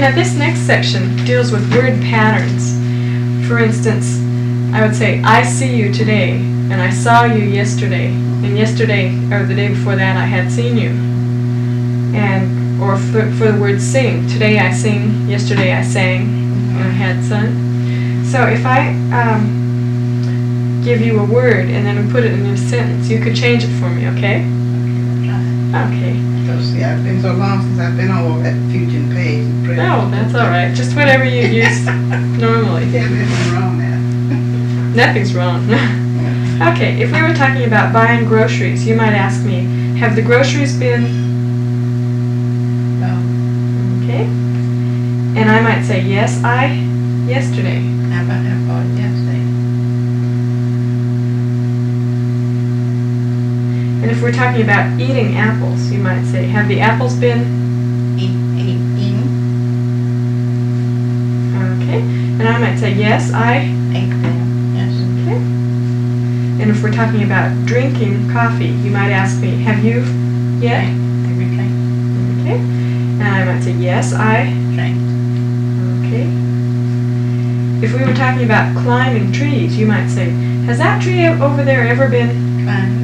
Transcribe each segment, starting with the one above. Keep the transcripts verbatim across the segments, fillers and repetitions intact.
Now this next section deals with word patterns. For instance, I would say, I see you today, and I saw you yesterday, and yesterday, or the day before that, I had seen you. And, or for, for the word sing, today I sing, yesterday I sang, and I had sung. So if I um, give you a word, and then we put it in a sentence, you could change it for me, okay? Okay. Because, yeah, it's been so long since I've been over that Fusion page. Oh, that's all right. Just whatever you use normally. Yeah, nothing wrong there. Nothing's wrong. Okay, if we were talking about buying groceries, you might ask me, have the groceries been... No. Okay. And I might say, yes, I, yesterday. How about I bought it yesterday? And if we're talking about eating apples, you might say, have the apples been... Eat, eat, eaten. Okay. And I might say, yes, I... Ate them, yes. Okay. And if we're talking about drinking coffee, you might ask me, have you yet? Everything. Okay. And I might say, yes, I... Drank. Okay. If we were talking about climbing trees, you might say, has that tree over there ever been... Climbed.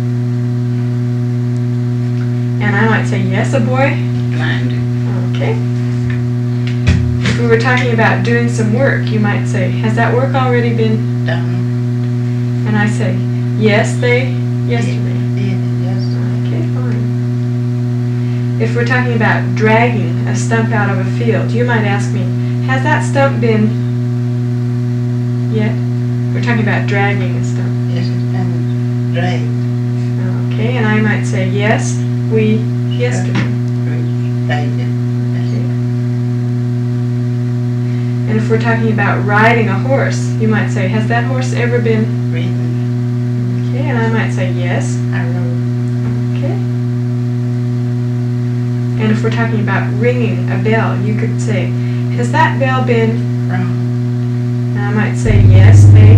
And I might say, yes, a boy? Climbed. Okay. If we were talking about doing some work, you might say, has that work already been... Done. And I say, yes, they... yesterday. Did it yesterday. Okay, fine. If we're talking about dragging a stump out of a field, you might ask me, has that stump been... yet? We're talking about dragging a stump. Yes, it's been dragged. Okay, and I might say, yes, we... yesterday. Dragged it. Okay. And if we're talking about riding a horse, you might say, has that horse ever been... Ridden. Okay, and I might say, yes. I rode. Okay. And if we're talking about ringing a bell, you could say, has that bell been... Rung. And I might say, yes, they...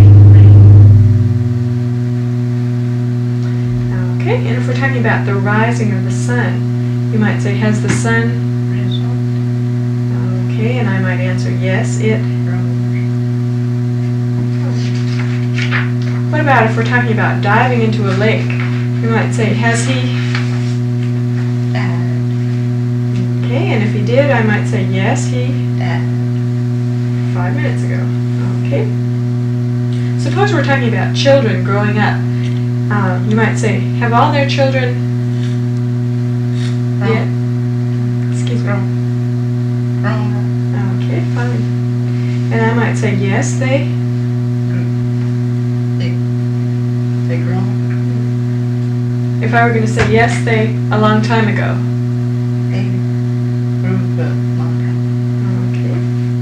Okay, and if we're talking about the rising of the sun, you might say, has the sun... Risen. Okay, and I might answer, yes, it... What about if we're talking about diving into a lake? You might say, has he... Died. Okay, and if he did, I might say, yes, he... Died. Five minutes ago. Okay. Suppose we're talking about children growing up. Uh, you might say, have all their children... Wrong. yet? Excuse me. Wrong. Wrong. Okay, fine. And I might say, yes, they... They, they grown. If I were going to say, yes, they, a long time ago. They grew up long time. Okay.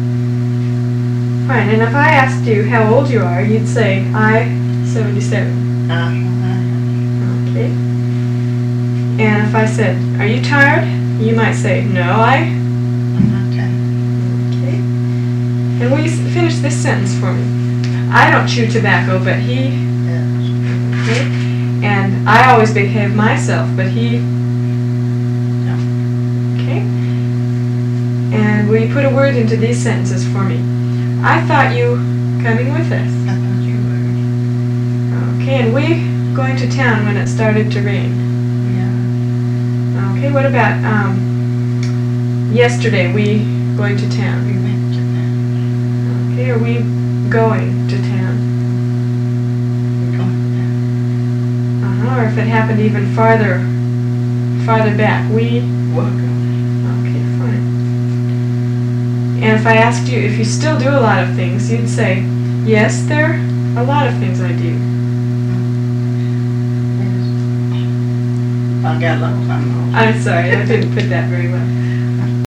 Fine, and if I asked you how old you are, you'd say, I, seventy-seven. Uh, Okay. And if I said, are you tired? You might say, no, I... I'm not tired. Okay. And will you s- finish this sentence for me? I don't chew tobacco, but he... Yes. Okay. And I always behave myself, but he... No. Okay. And will you put a word into these sentences for me? I thought you coming with us. I thought you were. Okay, and we going to town when it started to rain. Yeah. Okay, what about um, yesterday we going to We town? went to that. Okay, are we going to town? We're going to Uh-huh, or if it happened even farther, farther back, we... that. Work on Okay, fine. And if I asked you if you still do a lot of things, you'd say, yes, there are a lot of things I do. it. Yes. I got a lot of time. I'm sorry, I didn't put that very well.